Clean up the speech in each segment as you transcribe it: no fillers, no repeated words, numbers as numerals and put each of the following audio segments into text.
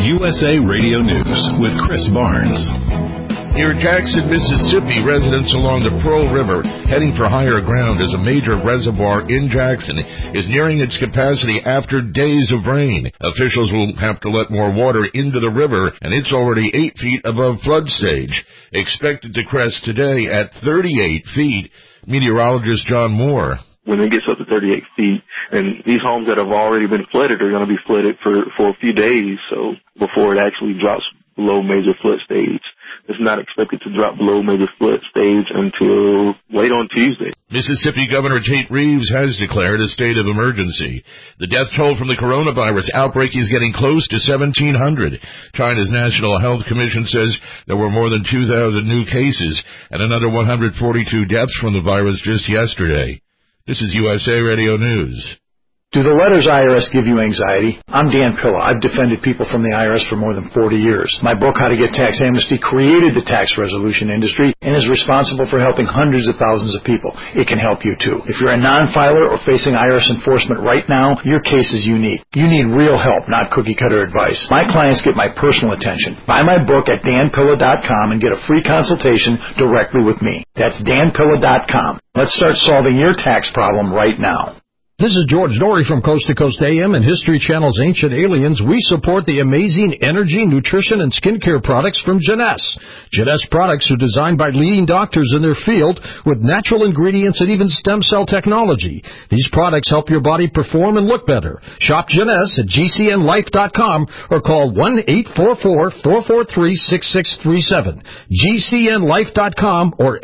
USA Radio News with Chris Barnes. Near Jackson, Mississippi, residents along the Pearl River heading for higher ground as a major reservoir in Jackson is nearing its capacity after days of rain. Officials will have to let more water into the river, and it's already 8 feet above flood stage. Expected to crest today at 38 feet. Meteorologist John Moore. When it gets up to 38 feet, and these homes that have already been flooded are going to be flooded for a few days, so before it actually drops below major flood stage. It's not expected to drop below major flood stage until late on Tuesday. Mississippi Governor Tate Reeves has declared a state of emergency. The death toll from the coronavirus outbreak is getting close to 1,700. China's National Health Commission says there were more than 2,000 new cases and another 142 deaths from the virus just yesterday. This is USA Radio News. Do the letters IRS give you anxiety? I'm Dan Pilla. I've defended people from the IRS for more than 40 years. My book, How to Get Tax Amnesty, created the tax resolution industry and is responsible for helping hundreds of thousands of people. It can help you too. If you're a non-filer or facing IRS enforcement right now, your case is unique. You need real help, not cookie-cutter advice. My clients get my personal attention. Buy my book at danpilla.com and get a free consultation directly with me. That's danpilla.com. Let's start solving your tax problem right now. This is George Norrie from Coast to Coast AM and History Channel's Ancient Aliens. We support the amazing energy, nutrition, and skincare products from Jeunesse. Jeunesse products are designed by leading doctors in their field with natural ingredients and even stem cell technology. These products help your body perform and look better. Shop Jeunesse at gcnlife.com or call 1-844-443-6637. gcnlife.com or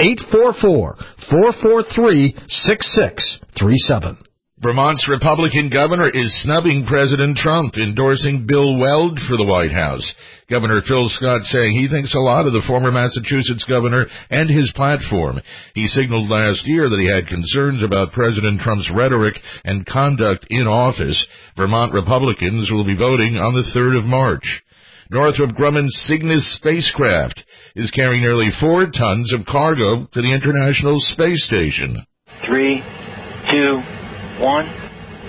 844-443-6637. Vermont's Republican governor is snubbing President Trump, endorsing Bill Weld for the White House. Governor Phil Scott saying he thinks a lot of the former Massachusetts governor and his platform. He signaled last year that he had concerns about President Trump's rhetoric and conduct in office. Vermont Republicans will be voting on the 3rd of March. Northrop Grumman's Cygnus spacecraft is carrying nearly 4 tons of cargo to the International Space Station. 3, 2, 1. Engine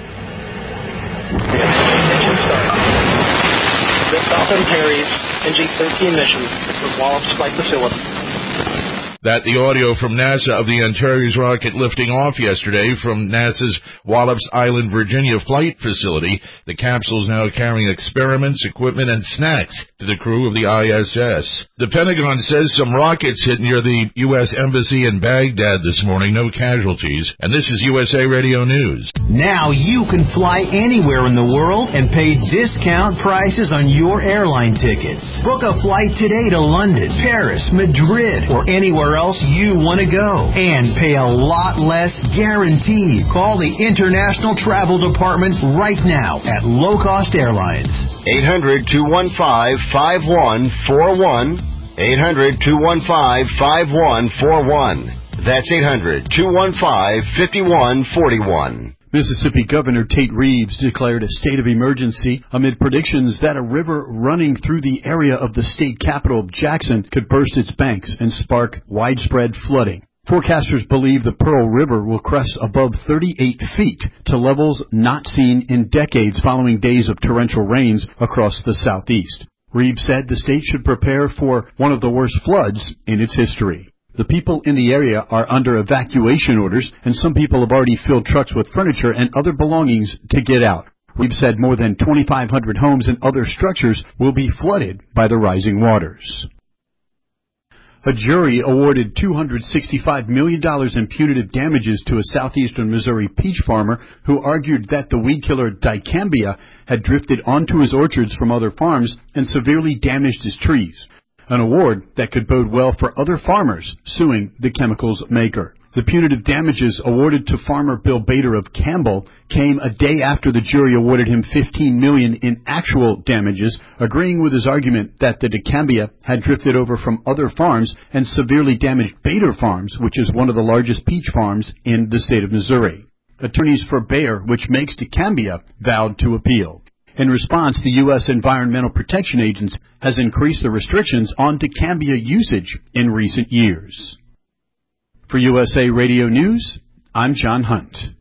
start. Liftoff Antares, NG-13 mission from Wallops Flight Facility. That the audio from NASA of the Antares rocket lifting off yesterday from NASA's Wallops Island, Virginia flight facility. The capsule's now carrying experiments, equipment, and snacks to the crew of the ISS. The Pentagon says some rockets hit near the U.S. Embassy in Baghdad this morning. No casualties. And this is USA Radio News. Now you can fly anywhere in the world and pay discount prices on your airline tickets. Book a flight today to London, Paris, Madrid, or anywhere else you want to go and pay a lot less guaranteed. Call the International Travel Department right now at Low Cost Airlines. 800-215-5141. 800-215-5141. That's 800-215-5141. Mississippi Governor Tate Reeves declared a state of emergency amid predictions that a river running through the area of the state capital of Jackson could burst its banks and spark widespread flooding. Forecasters believe the Pearl River will crest above 38 feet to levels not seen in decades following days of torrential rains across the southeast. Reeves said the state should prepare for one of the worst floods in its history. The people in the area are under evacuation orders, and some people have already filled trucks with furniture and other belongings to get out. Reeves said more than 2,500 homes and other structures will be flooded by the rising waters. A jury awarded $265 million in punitive damages to a southeastern Missouri peach farmer who argued that the weed killer dicambia had drifted onto his orchards from other farms and severely damaged his trees. An award that could bode well for other farmers suing the chemical's maker. The punitive damages awarded to farmer Bill Bader of Campbell came a day after the jury awarded him $15 million in actual damages, agreeing with his argument that the dicambia had drifted over from other farms and severely damaged Bader Farms, which is one of the largest peach farms in the state of Missouri. Attorneys for Bayer, which makes dicambia, vowed to appeal. In response, the U.S. Environmental Protection Agency has increased the restrictions on dicambia usage in recent years. For USA Radio News, I'm John Hunt.